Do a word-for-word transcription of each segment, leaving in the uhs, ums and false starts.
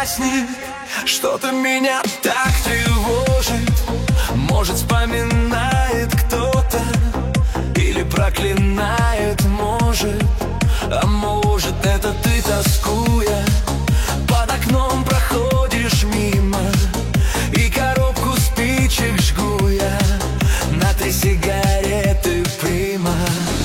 гасни. Что-то меня так тревожит. Может, вспоминает кто-то или проклинает, может. А может, это ты, тоскуя, под окном проходишь мимо, и коробку спичек жгу я на три сигареты прима.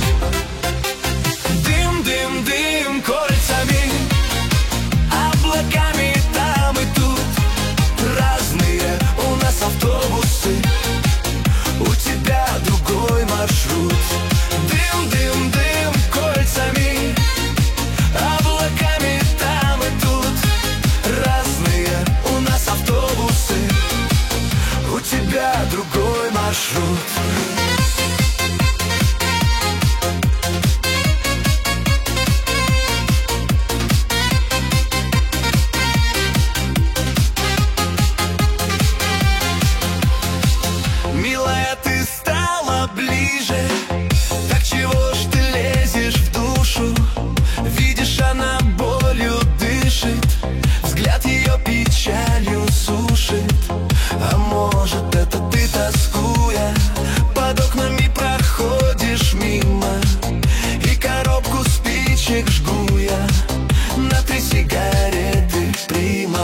Дым, дым, дым кольцами, облаками там и тут. Разные у нас автобусы, у тебя другой маршрут. Дым, дым, дым кольцами, облаками там и тут. Разные у нас автобусы, у тебя другой маршрут. Милая, ты стала ближе, так чего ж ты лезешь в душу? Видишь, она болью дышит, взгляд ее печалью сушит. А может, это ты, тоскуя, под окнами проходишь мимо, и коробку спичек жгу я на три сигареты прима.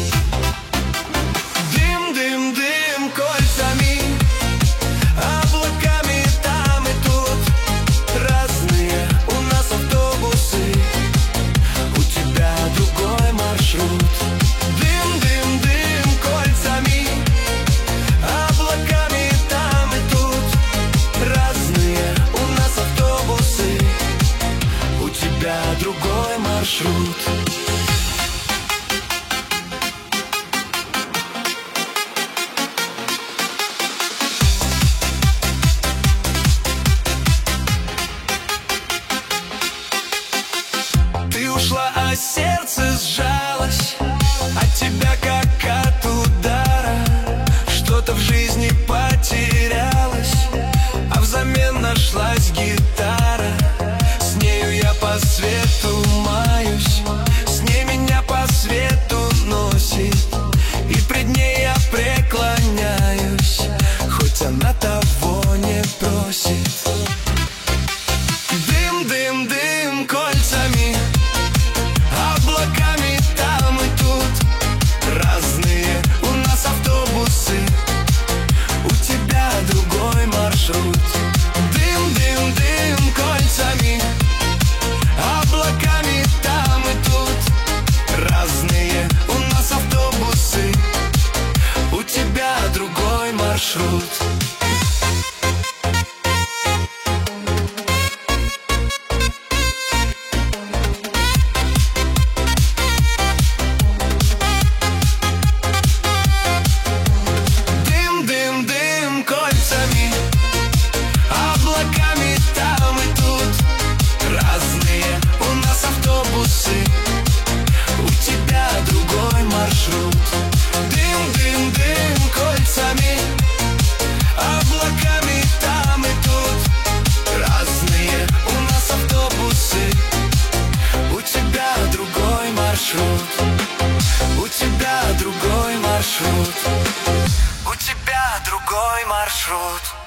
Дым, дым, дым кольцами, облаками там и тут. Разные у нас автобусы, у тебя другой маршрут. Дым, дым, дым кольцами, облаками там и тут. Разные у нас автобусы, у тебя другой маршрут. Ты ушла, а сердце сжалось от тебя, как от удара. Что-то в жизни потерялось, а взамен нашлась гитара. С нею я по свету маюсь, с ней меня по свету носит, и пред ней я преклоняюсь, хоть она того не просит. Дым, дым, дым кольцами, облаками там и тут. Разные у нас автобусы, у тебя другой маршрут. Дым, дым, дым кольцами, облаками там и тут. Разные у нас автобусы, у тебя другой маршрут. Дым, дым, дым кольцами, облаками там и тут. Разные у нас автобусы, у тебя другой маршрут. Дым, дым, дым кольцами, облаками там и тут. Разные у нас автобусы, у тебя другой маршрут. У тебя другой маршрут. У тебя другой маршрут.